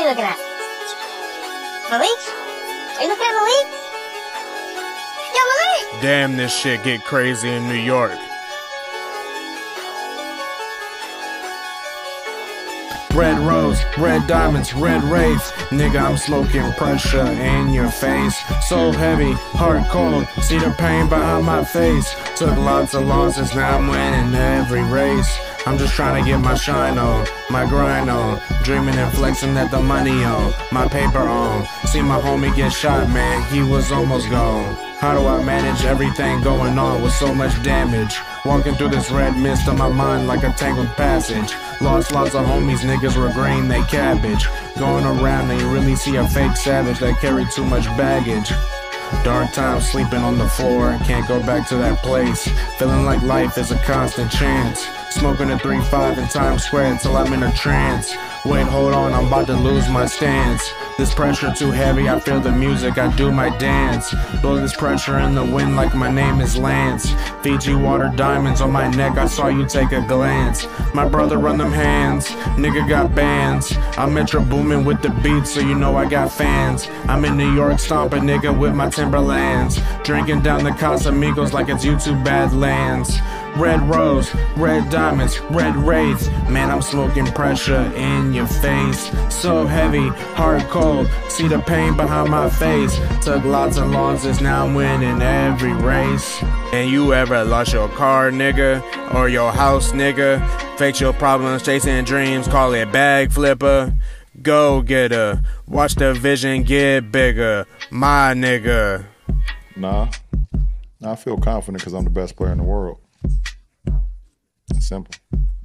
you looking at? Malik? Are you looking at Malik? Yo, Malik! Damn, this shit get crazy in New York. Red rose, red diamonds, red wraiths. Nigga, I'm smoking pressure in your face. So heavy, heart cold, see the pain behind my face. Took lots of losses, now I'm winning every race. I'm just trying to get my shine on, my grind on. Dreaming and flexing that the money on, my paper on. See my homie get shot, man, he was almost gone. How do I manage everything going on with so much damage? Walking through this red mist on my mind like a tangled passage. Lost lots of homies, niggas were green, they cabbage. Going around and you really see a fake savage that carried too much baggage. Dark times sleeping on the floor, can't go back to that place. Feeling like life is a constant chance. Smoking a 3-5 in Times Square till I'm in a trance. Wait, hold on, I'm about to lose my stance. This pressure too heavy, I feel the music, I do my dance. Blow this pressure in the wind like my name is Lance. Fiji water diamonds on my neck, I saw you take a glance. My brother run them hands, nigga got bands. I'm Metro booming with the beats, so you know I got fans. I'm in New York stomping, nigga, with my Timberlands. Drinking down the Casamigos like it's YouTube Badlands. Red rose, red diamonds, red wraiths. Man, I'm smoking pressure in your face. So heavy, hard cold, see the pain behind my face. Took lots of losses, now I'm winning every race. And you ever lost your car, nigga? Or your house, nigga? Fix your problems, chasing dreams, call it bag flipper. Go getter, watch the vision get bigger, my nigga. Nah, I feel confident because I'm the best player in the world. Simple.